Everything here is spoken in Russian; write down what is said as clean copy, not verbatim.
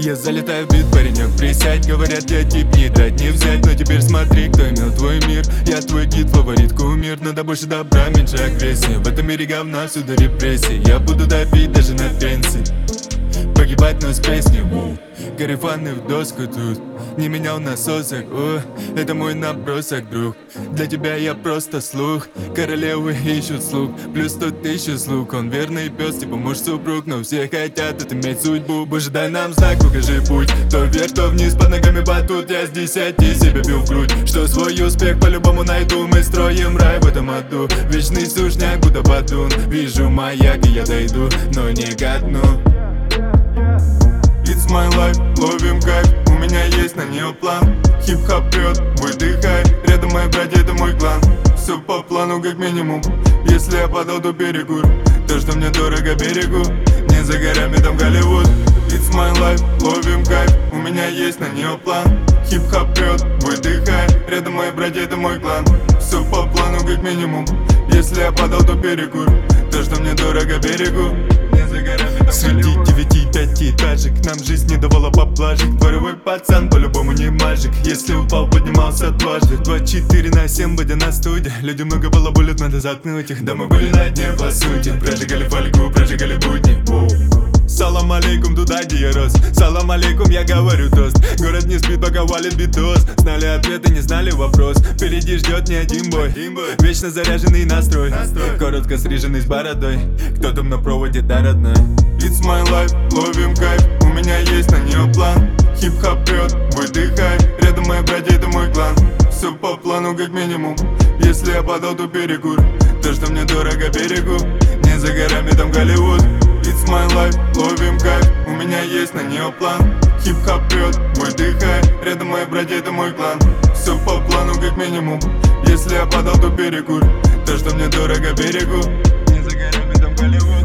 Я залетаю в бит, паренек, присядь. Говорят, я тип, не дать, не взять. Но теперь смотри, кто имел твой мир. Я твой гид, фаворит, кумир. Надо больше добра, меньше агрессии. В этом мире говна, всюду репрессии. Я буду добить даже на пенсии. Погибать, но с песней. Гарифаны в доску тут. Не менял насосок, это мой набросок, друг. Для тебя я просто слух. Королевы ищут слуг, плюс 100 000 слуг. Он верный пес, типа муж супруг. Но все хотят иметь судьбу. Боже, дай нам знак, укажи путь. То вверх, то вниз, под ногами батут. Я с 10 себя бил в грудь, что свой успех по-любому найду. Мы строим рай в этом аду. Вечный сушняк, будто батун. Вижу маяк и я дойду, но не ко дну. It's my life, ловим кайф, у меня есть на нее план. Хип-хоп прет, выдыхай, рядом мои братья, это мой клан. Все по плану как минимум, если я падал, то берегу. То, что мне дорого, берегу, не за горами там Голливуд. It's my life, ловим кайф, у меня есть на нее план. Хип-хоп прет, выдыхай, рядом мои братья, это мой клан. Все по плану как минимум, если я падал, то берегу. То, что мне дорого, берегу, не за горами там среди 9 5 нам жизнь не давала поблажек. Дворовой пацан по-любому не мальчик. Если упал, поднимался дважды. 24/7 будя на студии. Люди много балаболят, надо заткнуть их. Да мы были на дне по сути. Прожигали фольгу, прожигали будни. Салам алейкум, туда где я рос. Салам алейкум, я говорю тост. Город не спит, пока валит битос. Знали ответы, не знали вопрос. Впереди ждет не один бой. Вечно заряженный настрой. Коротко стриженный с бородой. Кто там на проводе, да, родной? It's my life, ловим кайф, у меня есть на нее план. Хип-хоп прет, выдыхай, рядом мои братья, это мой клан. Все по плану как минимум, если я падал, то перекур. То, что мне дорого, берегу, не за горами там Голливуд. It's my life, ловим кайф, у меня есть на нее план. Хип-хоп прет, выдыхай, рядом мои братья, это мой клан. Все по плану как минимум, если я падал, то перекур. То, что мне дорого, берегу, не за горами там Голливуд.